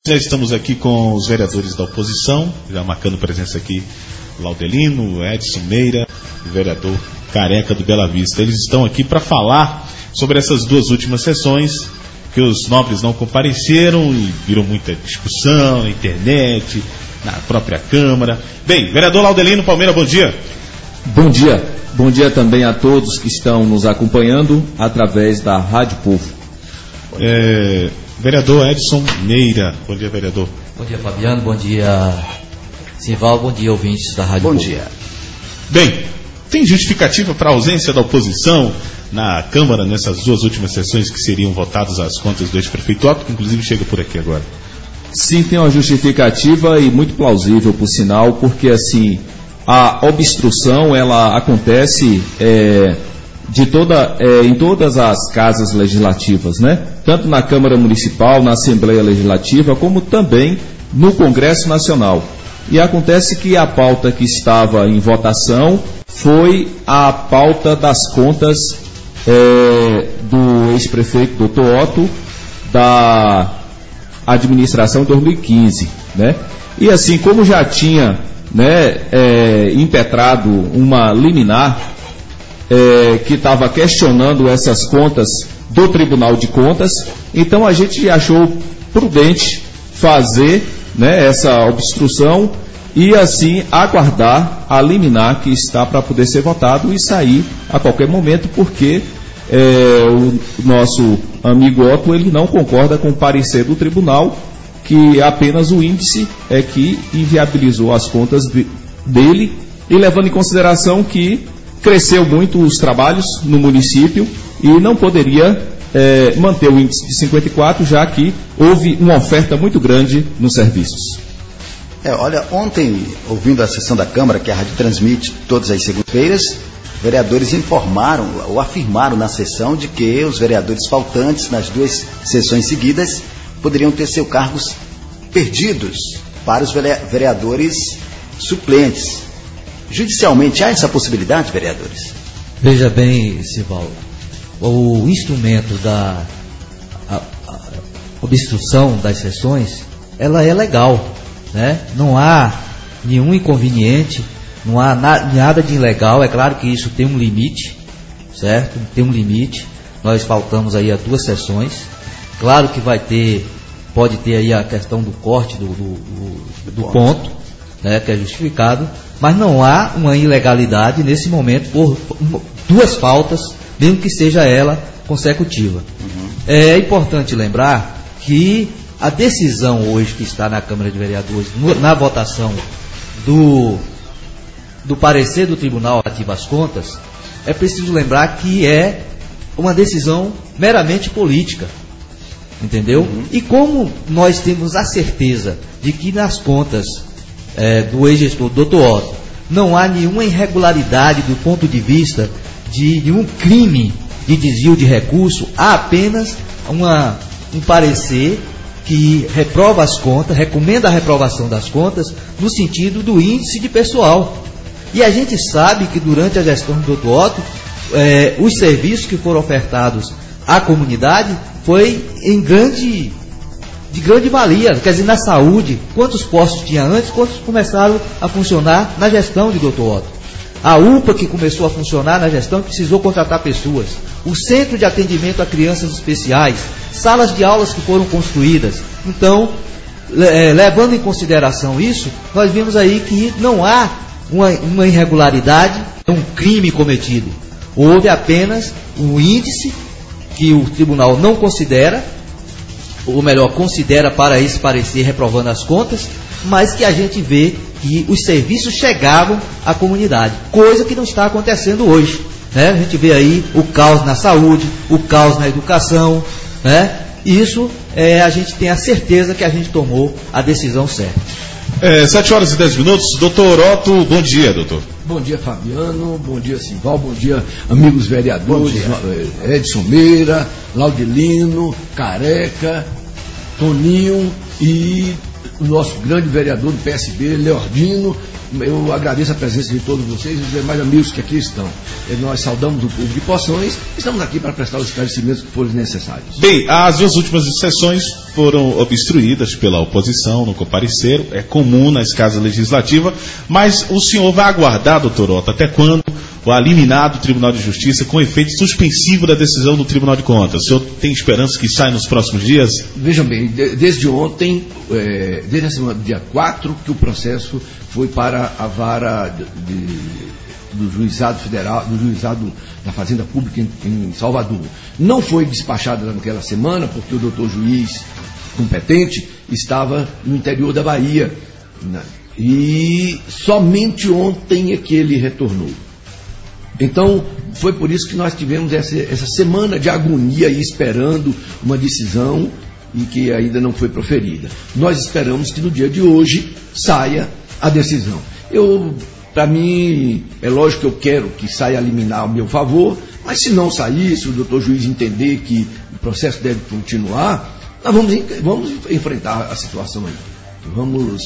Já estamos aqui com os vereadores da oposição, já marcando presença aqui, Laudelino, Edson Meira, o vereador Careca do Bela Vista. Eles estão aqui para falar sobre essas duas últimas sessões, que os nobres não compareceram e virou muita discussão na internet, na própria Câmara. Bem, vereador Laudelino Palmeira, bom dia. Bom dia. Bom dia também a todos que estão nos acompanhando através da Rádio Povo. Vereador Edson Meira, bom dia, vereador. Bom dia, Fabiano, bom dia, Simval, bom dia, ouvintes da Rádio Bom Povo. dia. Bem, tem justificativa para a ausência da oposição na Câmara nessas duas últimas sessões que seriam votadas as contas do ex-prefeito Otto, que inclusive chega por aqui agora? Sim, tem uma justificativa e muito plausível, por sinal, porque assim, a obstrução ela acontece em todas as casas legislativas, né? Tanto na Câmara Municipal, na Assembleia Legislativa, como também no Congresso Nacional. E acontece que a pauta que estava em votação foi a pauta das contas do ex-prefeito Dr. Otto, da administração de 2015, né? E assim, como já tinha impetrado uma liminar que estava questionando essas contas do Tribunal de Contas, então a gente achou prudente fazer essa obstrução e assim aguardar a liminar que está para poder ser votado e sair a qualquer momento, porque o nosso amigo Otto ele não concorda com o parecer do tribunal, que apenas o índice é que inviabilizou as contas dele, e levando em consideração que cresceu muito os trabalhos no município e não poderia manter o índice de 54, já que houve uma oferta muito grande nos serviços. Olha, ontem, ouvindo a sessão da Câmara, que a rádio transmite todas as segundas-feiras, vereadores informaram ou afirmaram na sessão de que os vereadores faltantes nas duas sessões seguidas poderiam ter seus cargos perdidos para os vereadores suplentes. Judicialmente, há essa possibilidade, vereadores? Veja bem, Sivaldo, o instrumento da obstrução das sessões, ela é legal, né? Não há nenhum inconveniente, não há nada de ilegal. É claro que isso tem um limite, certo? Tem um limite. Nós faltamos aí a duas sessões. Claro que pode ter aí a questão do corte do ponto, né, que é justificado, mas não há uma ilegalidade nesse momento por duas faltas, mesmo que seja ela consecutiva. É importante lembrar que a decisão hoje que está na Câmara de Vereadores, na votação do parecer do Tribunal relativo às contas, é preciso lembrar que é uma decisão meramente política, entendeu? E como nós temos a certeza de que nas contas do ex-gestor Dr. Otto não há nenhuma irregularidade do ponto de vista de nenhum crime de desvio de recurso, há apenas um parecer que reprova as contas, recomenda a reprovação das contas no sentido do índice de pessoal. E a gente sabe que durante a gestão do Dr. Otto, os serviços que foram ofertados à comunidade foi de grande valia. Quer dizer, na saúde, quantos postos tinha antes, quantos começaram a funcionar na gestão de Dr. Otto. A UPA, que começou a funcionar na gestão, precisou contratar pessoas. O Centro de Atendimento a Crianças Especiais, salas de aulas que foram construídas. Então, levando em consideração isso, nós vimos aí que não há uma irregularidade, um crime cometido. Houve apenas um índice que o tribunal não considera, ou melhor, considera para esse parecer reprovando as contas, mas que a gente vê que os serviços chegavam à comunidade, coisa que não está acontecendo hoje, né? A gente vê aí o caos na saúde, o caos na educação, né? Isso a gente tem a certeza que a gente tomou a decisão certa. 7h10, doutor Otto, bom dia, doutor. Bom dia, Fabiano, bom dia, Simval, bom dia, amigos vereadores, Edson Meira, Laudelino, Careca, Toninho e o nosso grande vereador do PSB, Leordino. Eu agradeço a presença de todos vocês e os demais amigos que aqui estão. Nós saudamos o povo de Poções, estamos aqui para prestar os esclarecimentos que forem necessários. Bem, as duas últimas sessões foram obstruídas pela oposição, não compareceram, é comum na escala legislativa, mas o senhor vai aguardar, doutor Otto, até quando o liminar do Tribunal de Justiça com efeito suspensivo da decisão do Tribunal de Contas? O senhor tem esperança que saia nos próximos dias? Vejam bem, desde ontem, desde a semana do dia 4, que o processo foi para a vara do Juizado Federal, do Juizado da Fazenda Pública em Salvador. Não foi despachada naquela semana, porque o doutor juiz competente estava no interior da Bahia, né? E somente ontem é que ele retornou. Então, foi por isso que nós tivemos essa semana de agonia aí, esperando uma decisão e que ainda não foi proferida. Nós esperamos que no dia de hoje saia a decisão. Para mim, é lógico que eu quero que saia a liminar ao meu favor, mas se não sair, se o doutor juiz entender que o processo deve continuar, nós vamos enfrentar a situação aí. Vamos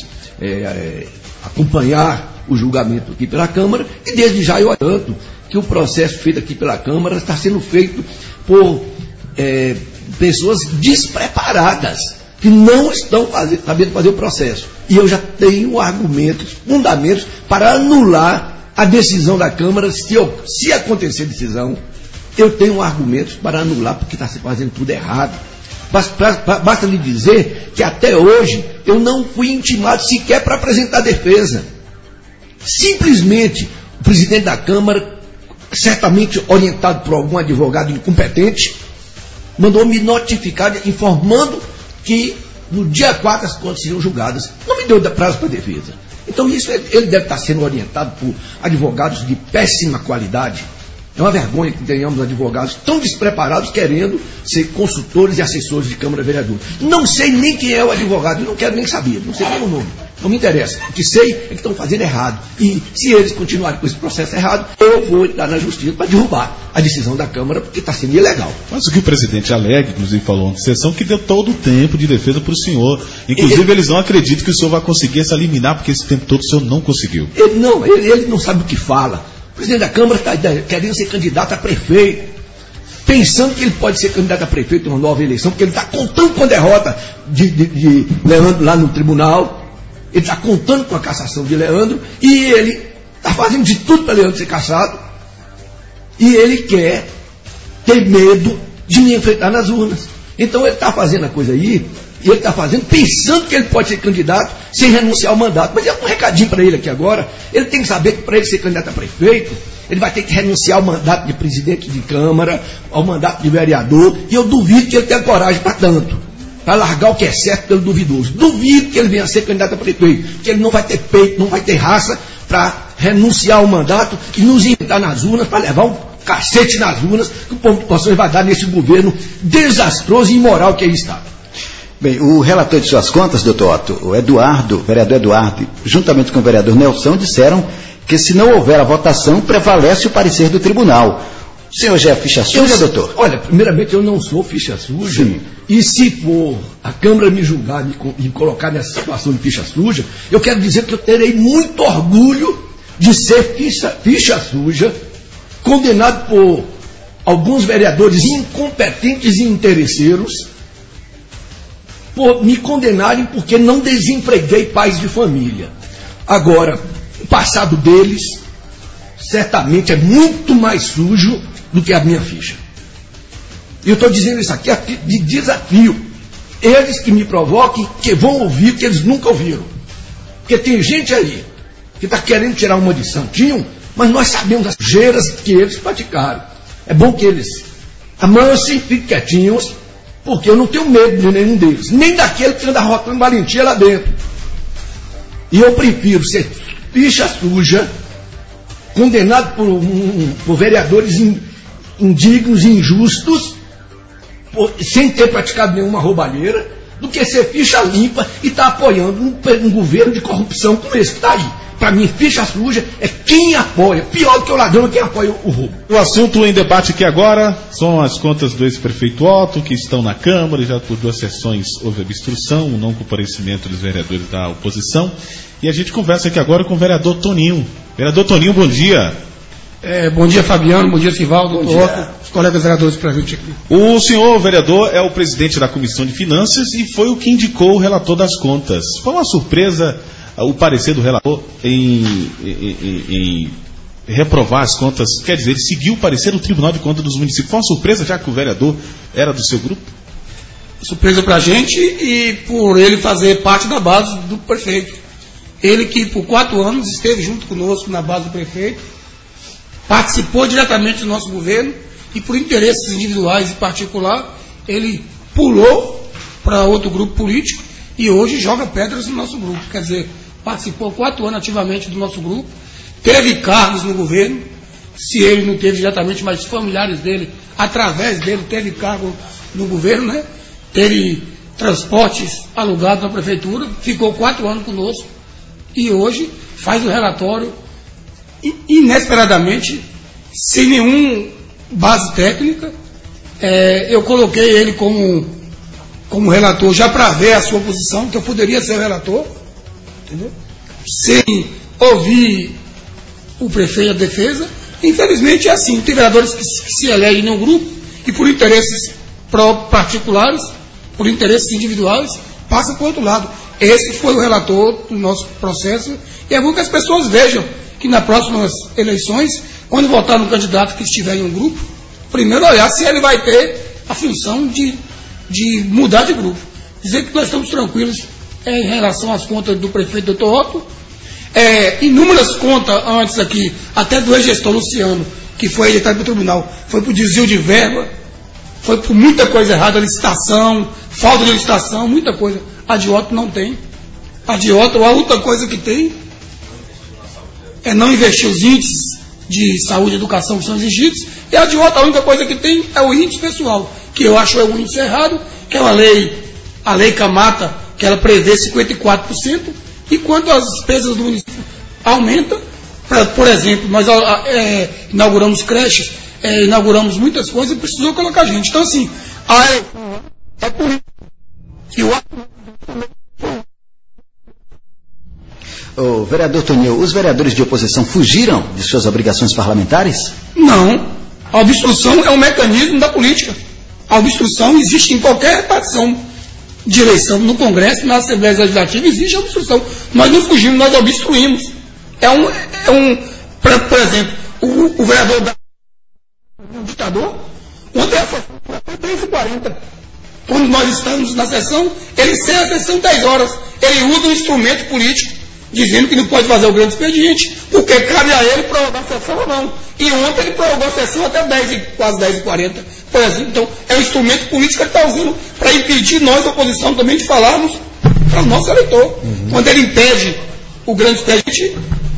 acompanhar o julgamento aqui pela Câmara, e desde já eu adianto que o processo feito aqui pela Câmara está sendo feito por pessoas despreparadas, que não estão sabendo fazer o processo. E eu já tenho argumentos, fundamentos, para anular a decisão da Câmara. Se acontecer decisão, eu tenho argumentos para anular, porque está se fazendo tudo errado. Basta lhe dizer que até hoje eu não fui intimado sequer para apresentar defesa. Simplesmente o presidente da Câmara, certamente orientado por algum advogado incompetente, mandou me notificar informando que no dia 4 as contas seriam julgadas. Não me deu prazo para defesa. Então isso ele deve estar sendo orientado por advogados de péssima qualidade. É uma vergonha que tenhamos advogados tão despreparados querendo ser consultores e assessores de Câmara Vereadora. Não sei nem quem é o advogado, não quero nem saber, não sei nem o nome. Não me interessa. O que sei é que estão fazendo errado. E se eles continuarem com esse processo errado, eu vou entrar na justiça para derrubar a decisão da Câmara, porque está sendo ilegal. Mas o que o presidente alega, inclusive falou ontem na sessão, que deu todo o tempo de defesa para o senhor. Inclusive eles não acreditam que o senhor vai conseguir essa liminar, porque esse tempo todo o senhor não conseguiu. Ele não sabe o que fala. O presidente da Câmara está querendo ser candidato a prefeito, pensando que ele pode ser candidato a prefeito em uma nova eleição, porque ele está contando com a derrota de Leandro lá no tribunal. Ele está contando com a cassação de Leandro e ele está fazendo de tudo para Leandro ser cassado. E ele tem medo de me enfrentar nas urnas. Então ele está fazendo a coisa aí, e ele está fazendo pensando que ele pode ser candidato sem renunciar ao mandato. Mas é um recadinho para ele aqui agora. Ele tem que saber que para ele ser candidato a prefeito, ele vai ter que renunciar ao mandato de presidente de Câmara, ao mandato de vereador, e eu duvido que ele tenha coragem para tanto. Para largar o que é certo pelo duvidoso. Duvido que ele venha a ser candidato a prefeito, porque ele não vai ter peito, não vai ter raça para renunciar ao mandato e nos enfrentar nas urnas, para levar um cacete nas urnas que o povo de Poções vai dar nesse governo desastroso e imoral que aí está. Bem, o relator de suas contas, doutor Otto, o vereador Eduardo, juntamente com o vereador Nelson, disseram que se não houver a votação, prevalece o parecer do tribunal. O senhor já é ficha suja, doutor? Olha, primeiramente eu não sou ficha suja. Sim. E se for a Câmara me julgar e me colocar nessa situação de ficha suja, eu quero dizer que eu terei muito orgulho de ser ficha suja, condenado por alguns vereadores incompetentes e interesseiros, por me condenarem porque não desempreguei pais de família. Agora, o passado deles certamente é muito mais sujo do que a minha ficha. E eu estou dizendo isso aqui de desafio. Eles que me provoquem, que vão ouvir, que eles nunca ouviram. Porque tem gente aí que está querendo tirar uma de santinho, mas nós sabemos as sujeiras que eles praticaram. É bom que eles amansem e fiquem quietinhos, porque eu não tenho medo de nenhum deles, nem daquele que anda rotando valentia lá dentro. E eu prefiro ser ficha suja, condenado por vereadores indignos e injustos, sem ter praticado nenhuma roubalheira, do que ser ficha limpa e estar apoiando um governo de corrupção como esse que está aí. Para mim, ficha suja é quem apoia. Pior do que o ladrão é quem apoia o roubo. O assunto em debate aqui agora são as contas do ex-prefeito Otto, que estão na Câmara. Já por 2 sessões houve obstrução, o não comparecimento dos vereadores da oposição. E a gente conversa aqui agora com o vereador Toninho. Vereador Toninho, bom dia. Bom dia, Fabiano. Bom dia, Sivaldo. Os colegas vereadores presentes aqui. O senhor vereador é o presidente da Comissão de Finanças e foi o que indicou o relator das contas. Foi uma surpresa o parecer do relator em reprovar as contas. Quer dizer, ele seguiu o parecer do Tribunal de Contas dos Municípios. Foi uma surpresa, já que o vereador era do seu grupo? Surpresa pra gente e por ele fazer parte da base do prefeito. Ele que por 4 anos esteve junto conosco na base do prefeito, participou diretamente do nosso governo e por interesses individuais e particular, ele pulou para outro grupo político e hoje joga pedras no nosso grupo. Quer dizer, participou 4 anos ativamente do nosso grupo, teve cargos no governo, se ele não teve diretamente, mas familiares dele, através dele, teve cargo no governo, né? Teve transportes alugados na prefeitura, ficou 4 anos conosco e hoje faz o relatório inesperadamente, sem nenhuma base técnica. Eu coloquei ele como relator já para ver a sua posição, que eu poderia ser o relator, entendeu? Sem ouvir o prefeito da defesa. Infelizmente é assim, tem vereadores que se elegem no grupo e por interesses particulares, por interesses individuais, passa para o outro lado. Esse foi o relator do nosso processo e é bom que as pessoas vejam que nas próximas eleições, quando votar no candidato que estiver em um grupo, primeiro olhar se ele vai ter a função de mudar de grupo. Dizer que nós estamos tranquilos em relação às contas do prefeito Dr. Otto. Inúmeras contas antes aqui, até do ex-gestor Luciano, que foi eleitado para o tribunal, foi por desvio de verba, foi por muita coisa errada, licitação, falta de licitação, muita coisa. A de Otto não tem. A de Otto, a única coisa que tem é não investir os índices de saúde e educação que são exigidos, e a de Otto, a única coisa que tem é o índice pessoal, que eu acho o índice errado, que é a lei Camata, que ela prevê 54%, e quanto as despesas do município aumentam, por exemplo, nós inauguramos creches, inauguramos muitas coisas e precisou colocar gente. Então, assim, é por isso que o vereador Toninho, os vereadores de oposição fugiram de suas obrigações parlamentares? Não. A obstrução é um mecanismo da política. A obstrução existe em qualquer repartição de eleição, no Congresso, na Assembleia Legislativa, existe a obstrução. Nós não fugimos, nós obstruímos. Por exemplo, o vereador o ditador, ontem a sessão foi até 10h40. Quando nós estamos na sessão, ele encerra a sessão 10 horas. Ele usa um instrumento político, dizendo que não pode fazer o grande expediente, porque cabe a ele prorrogar a sessão ou não. E ontem ele prorrogou a sessão até quase 10h40. Por exemplo, então, é um instrumento político que ele está usando para impedir nós, da oposição, também de falarmos para o nosso eleitor. Quando ele impede o grande expediente,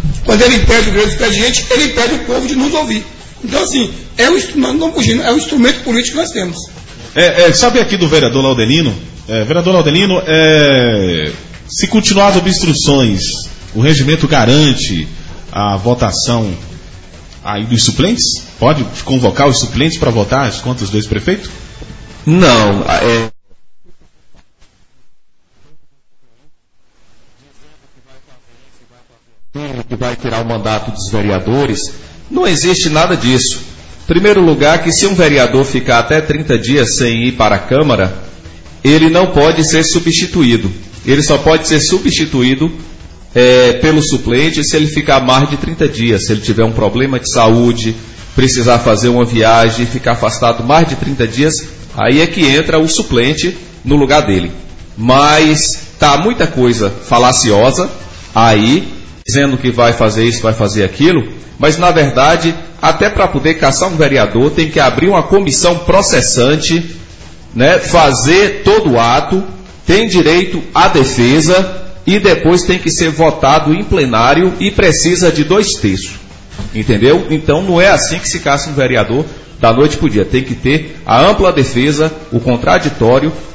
ele impede o povo de nos ouvir. Então, assim, nós não fugindo, é um instrumento político que nós temos. Sabe aqui do vereador Laudelino? Vereador Laudelino, se continuar as obstruções, o regimento garante a votação aí dos suplentes? Pode convocar os suplentes para votar as contas do ex-prefeito? Não. Que vai tirar o mandato dos vereadores, não existe nada disso. Em primeiro lugar, que se um vereador ficar até 30 dias sem ir para a Câmara, ele não pode ser substituído. Ele só pode ser substituído pelo suplente se ele ficar mais de 30 dias. Se ele tiver um problema de saúde, precisar fazer uma viagem, ficar afastado mais de 30 dias, aí é que entra o suplente no lugar dele. Mas tá muita coisa falaciosa aí, dizendo que vai fazer isso, vai fazer aquilo, mas na verdade, até para poder caçar um vereador, tem que abrir uma comissão processante, né, fazer todo o ato, tem direito à defesa e depois tem que ser votado em plenário e precisa de 2/3. Entendeu? Então não é assim que se caça um vereador da noite para o dia. Tem que ter a ampla defesa, o contraditório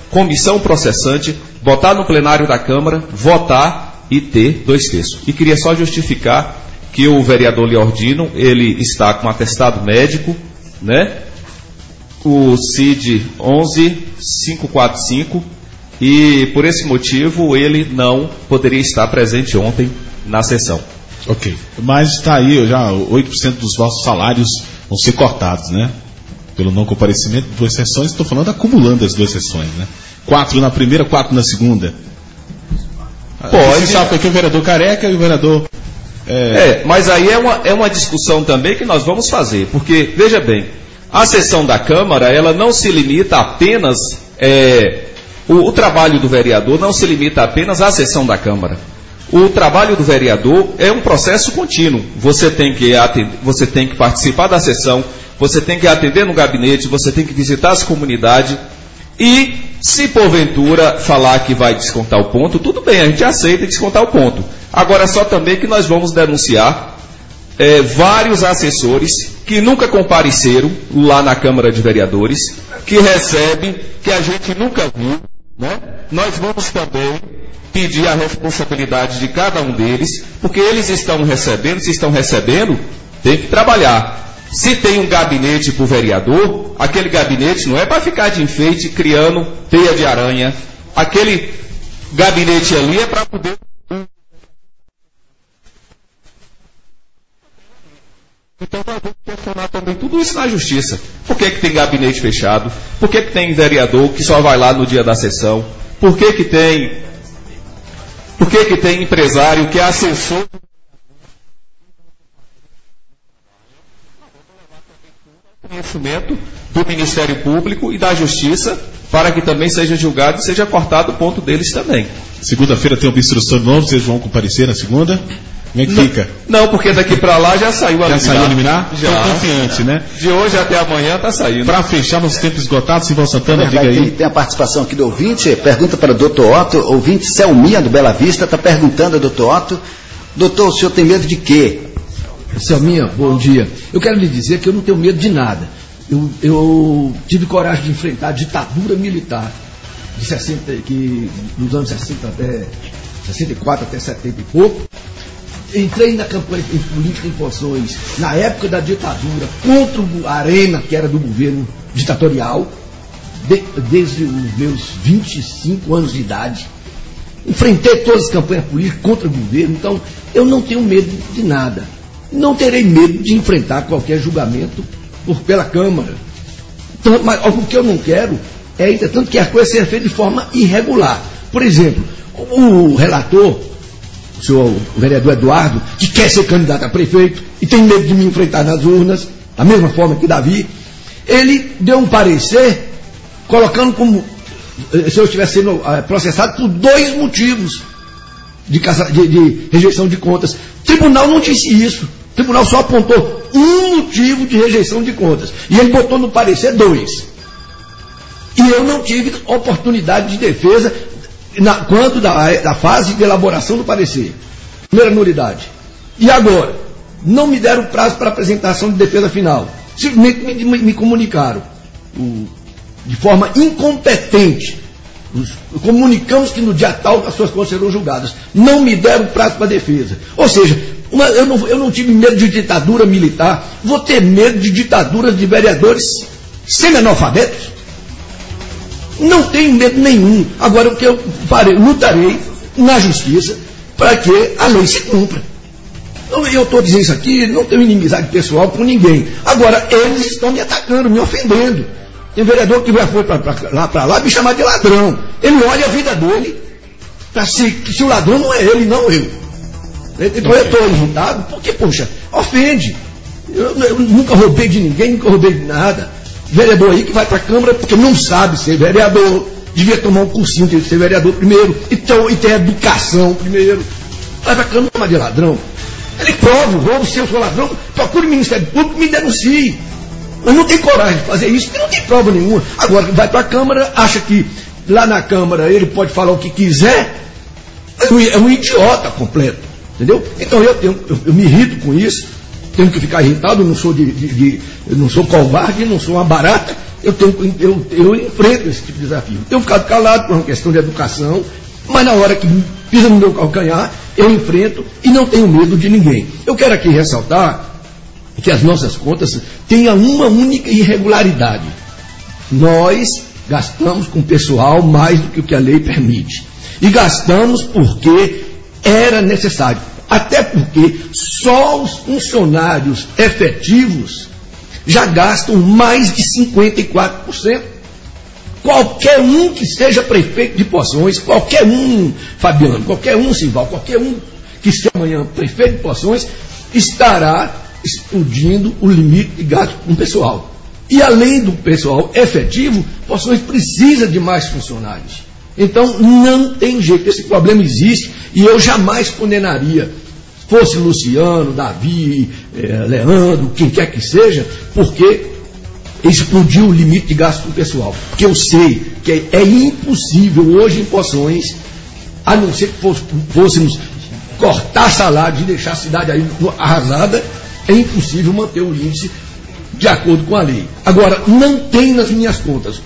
comissão processante, botar no plenário da Câmara, votar e ter 2/3. E queria só justificar que o vereador Liordino, ele está com atestado médico, né? O CID 11545, e por esse motivo ele não poderia estar presente ontem na sessão. Ok, mas está aí, já 8% dos vossos salários vão ser cortados, né? Pelo não comparecimento de 2 sessões, estou falando acumulando as 2 sessões, né? 4 na primeira, 4 na segunda. Pode. Você sabe que o vereador Careca e o vereador... Mas aí é uma discussão também que nós vamos fazer, porque, veja bem, a sessão da Câmara, ela não se limita apenas... O trabalho do vereador não se limita apenas à sessão da Câmara. O trabalho do vereador é um processo contínuo. Você tem que participar da sessão, você tem que atender no gabinete, você tem que visitar as comunidades e, se porventura falar que vai descontar o ponto, tudo bem, a gente aceita descontar o ponto. Agora, só também que nós vamos denunciar vários assessores que nunca compareceram lá na Câmara de Vereadores, que recebem, que a gente nunca viu, né? Nós vamos também pedir a responsabilidade de cada um deles, porque eles estão recebendo, se estão recebendo, tem que trabalhar. Se tem um gabinete para o vereador, aquele gabinete não é para ficar de enfeite criando teia de aranha. Aquele gabinete ali é para poder... Então nós vamos questionar também tudo isso na justiça. Por que tem gabinete fechado? Por que tem vereador que só vai lá no dia da sessão? Por que tem empresário que é assessor conhecimento do Ministério Público e da Justiça, para que também seja julgado e seja cortado o ponto deles também. Segunda-feira tem uma instrução nova, vocês vão comparecer na segunda? Como é que fica? Não, porque daqui para lá já saiu a liminar. Já saiu a liminar? Já. Estou confiante, né? De hoje até amanhã está saindo. Para fechar nos tempos esgotados, Simão Santana, diga aí. Tem a participação aqui do ouvinte, pergunta para o doutor Otto, ouvinte Selminha do Bela Vista, está perguntando ao doutor Otto, doutor, o senhor tem medo de quê? Selminha, bom dia. Eu quero lhe dizer que eu não tenho medo de nada. Eu tive coragem de enfrentar a ditadura militar dos anos 60 até 64 até 70 e pouco. Entrei na campanha política em Poções na época da ditadura contra a Arena, que era do governo ditatorial, desde os meus 25 anos de idade. Enfrentei todas as campanhas políticas contra o governo, então eu não tenho medo de nada. Não terei medo de enfrentar qualquer julgamento pela Câmara. Então, mas o que eu não quero é, entretanto, que a coisa seja feita de forma irregular. Por exemplo, o relator, o vereador Eduardo, que quer ser candidato a prefeito e tem medo de me enfrentar nas urnas, da mesma forma que Davi, ele deu um parecer colocando como se eu estivesse sendo processado por 2 motivos de rejeição de contas. O tribunal não disse isso. O tribunal só apontou um motivo de rejeição de contas. E ele botou no parecer 2. E eu não tive oportunidade de defesa quanto da fase de elaboração do parecer. Primeira nulidade. E agora? Não me deram prazo para apresentação de defesa final. Simplesmente me comunicaram de forma incompetente. Comunicamos que no dia tal as suas contas serão julgadas. Não me deram prazo para defesa. Ou seja, eu não tive medo de ditadura militar. Vou ter medo de ditadura de vereadores semi-analfabetos? Não tenho medo nenhum. Agora, o que eu farei? Lutarei na justiça para que a lei se cumpra. Eu estou dizendo isso aqui, não tenho inimizade pessoal com ninguém. Agora, eles estão me atacando, me ofendendo. Tem vereador que já foi para lá me chamar de ladrão. Ele olha a vida dele, se o ladrão não é ele, não eu. Então eu estou irritado porque, poxa, ofende. Eu nunca roubei de ninguém, nunca roubei de nada. Vereador aí que vai para a Câmara porque não sabe ser vereador, devia tomar um cursinho de ser vereador primeiro, e ter educação primeiro. Vai para a Câmara chamar de ladrão. Ele prova o roubo, se eu sou ladrão, procure o Ministério Público e me denuncie. Mas não tem coragem de fazer isso, porque não tem prova nenhuma. Agora, vai para a Câmara, acha que lá na Câmara ele pode falar o que quiser, é um idiota completo. Entendeu? Então eu me irrito com isso, tenho que ficar irritado, eu não sou eu não sou covarde, não sou uma barata, eu enfrento esse tipo de desafio. Tenho ficado calado por uma questão de educação, mas na hora que pisa no meu calcanhar, eu enfrento e não tenho medo de ninguém. Eu quero aqui ressaltar que as nossas contas têm uma única irregularidade. Nós gastamos com o pessoal mais do que o que a lei permite. E gastamos porque era necessário. Até porque só os funcionários efetivos já gastam mais de 54%. Qualquer um que seja prefeito de Poções, qualquer um, Fabiano, qualquer um, Simval, qualquer um que seja amanhã prefeito de Poções, estará explodindo o limite de gasto com o pessoal. E além do pessoal efetivo, Poções precisa de mais funcionários. Então não tem jeito, esse problema existe e eu jamais condenaria, fosse Luciano, Davi, Leandro, quem quer que seja, porque explodiu o limite de gasto com o pessoal. Porque eu sei que é impossível hoje em Poções, a não ser que fôssemos cortar salários e deixar a cidade aí arrasada, é impossível manter o índice de acordo com a lei. Agora, não tem nas minhas contas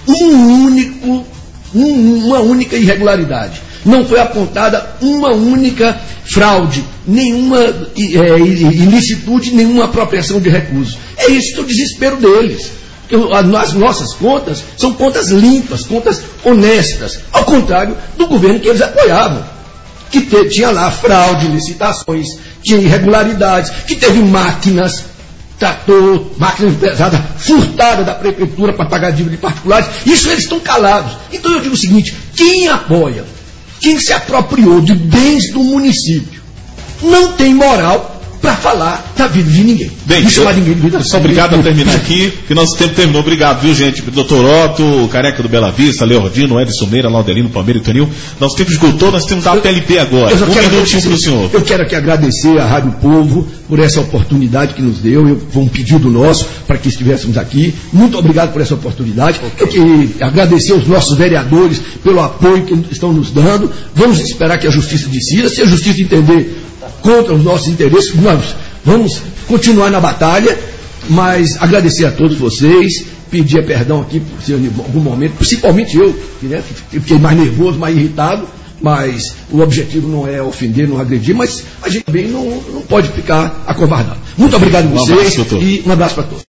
uma única irregularidade. Não foi apontada uma única fraude, nenhuma ilicitude, nenhuma apropriação de recursos. É isso que é o desespero deles. As nossas contas são contas limpas, contas honestas, ao contrário do governo que eles apoiavam, que tinha lá fraude, licitações, tinha irregularidades, que teve máquinas, trator, máquina pesada, furtada da prefeitura para pagar dívida de particulares. Isso eles estão calados. Então eu digo o seguinte: quem apoia, quem se apropriou de bens do município, não tem moral para falar da vida de ninguém. Bem, só obrigado a terminar aqui, que nosso tempo terminou. Obrigado, viu, gente? Doutor Otto, Careca do Bela Vista, Leordino, Edson Meira, Laudelino, Palmeira e Tonil. Nosso tempo esgotou, nós temos da PLP agora. Minutinho para o senhor. Eu quero aqui agradecer à Rádio Povo por essa oportunidade que nos deu. Foi um pedido nosso para que estivéssemos aqui. Muito obrigado por essa oportunidade. Eu quero agradecer aos nossos vereadores pelo apoio que estão nos dando. Vamos esperar que a Justiça decida. Se a Justiça entender contra os nossos interesses, nós vamos continuar na batalha, mas agradecer a todos vocês, pedir perdão aqui por ser em algum momento, principalmente eu, né, que fiquei mais nervoso, mais irritado, mas o objetivo não é ofender, não agredir, mas a gente também não pode ficar acovardado. Muito obrigado a vocês e um abraço para todos.